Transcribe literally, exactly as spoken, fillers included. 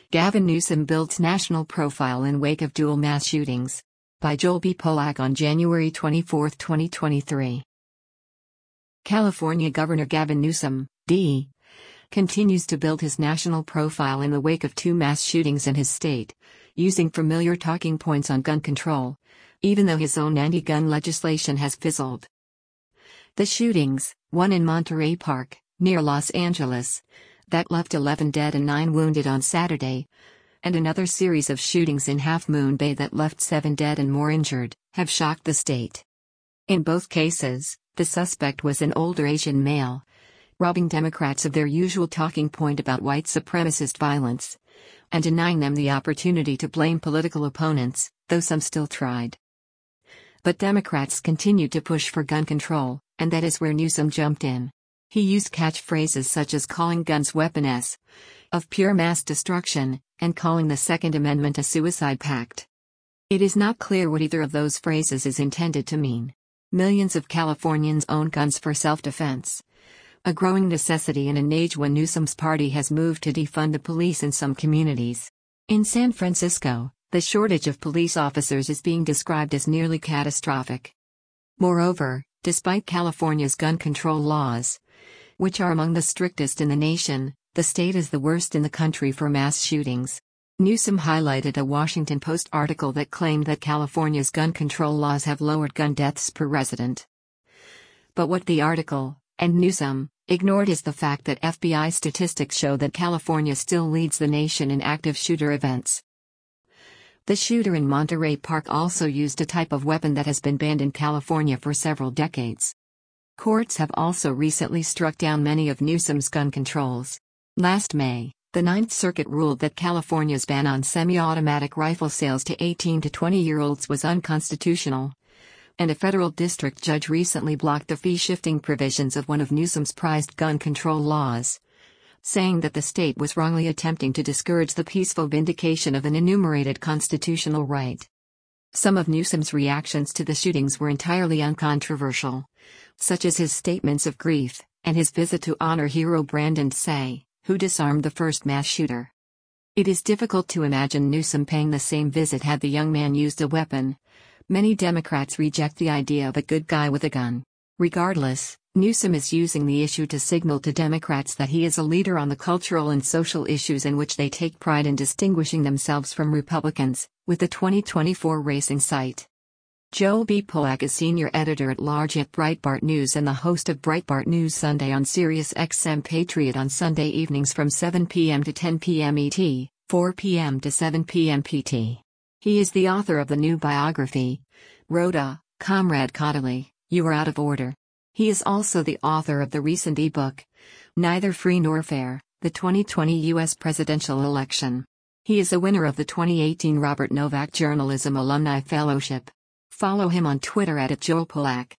Gavin Newsom builds national profile in wake of dual mass shootings. By Joel B. Polak on January twenty-fourth, twenty twenty-three. California Governor Gavin Newsom, D. continues to build his national profile in the wake of two mass shootings in his state, using familiar talking points on gun control, even though his own anti-gun legislation has fizzled. The shootings, one in Monterey Park, near Los Angeles, that left eleven dead and nine wounded on Saturday, and another series of shootings in Half Moon Bay that left seven dead and more injured, have shocked the state. In both cases, the suspect was an older Asian male, robbing Democrats of their usual talking point about white supremacist violence, and denying them the opportunity to blame political opponents, though some still tried. But Democrats continued to push for gun control, and that is where Newsom jumped in. He used catchphrases such as calling guns weapons of pure mass destruction, and calling the Second Amendment a suicide pact. It is not clear what either of those phrases is intended to mean. Millions of Californians own guns for self-defense, a growing necessity in an age when Newsom's party has moved to defund the police in some communities. In San Francisco, the shortage of police officers is being described as nearly catastrophic. Moreover, despite California's gun control laws, which are among the strictest in the nation, the state is the worst in the country for mass shootings. Newsom highlighted a Washington Post article that claimed that California's gun control laws have lowered gun deaths per resident. But what the article, and Newsom, ignored is the fact that F B I statistics show that California still leads the nation in active shooter events. The shooter in Monterey Park also used a type of weapon that has been banned in California for several decades. Courts have also recently struck down many of Newsom's gun controls. Last May, the Ninth Circuit ruled that California's ban on semi-automatic rifle sales to eighteen to twenty-year-olds was unconstitutional, and a federal district judge recently blocked the fee-shifting provisions of one of Newsom's prized gun control laws, saying that the state was wrongly attempting to discourage the peaceful vindication of an enumerated constitutional right. Some of Newsom's reactions to the shootings were entirely uncontroversial, such as his statements of grief, and his visit to honor hero Brandon Say, who disarmed the first mass shooter. It is difficult to imagine Newsom paying the same visit had the young man used a weapon. Many Democrats reject the idea of a good guy with a gun. Regardless, Newsom is using the issue to signal to Democrats that he is a leader on the cultural and social issues in which they take pride in distinguishing themselves from Republicans, with the twenty twenty-four race in sight. Joel B. Polak is senior editor-at-large at Breitbart News and the host of Breitbart News Sunday on Sirius X M Patriot on Sunday evenings from seven p m to ten p m E T, four p m to seven p m P T. He is the author of the new biography, Rhoda, Comrade Caudill, You Are Out of Order. He is also the author of the recent e-book, Neither Free Nor Fair, the twenty twenty U S Presidential Election. He is a winner of the twenty eighteen Robert Novak Journalism Alumni Fellowship. Follow him on Twitter at Joel Polak.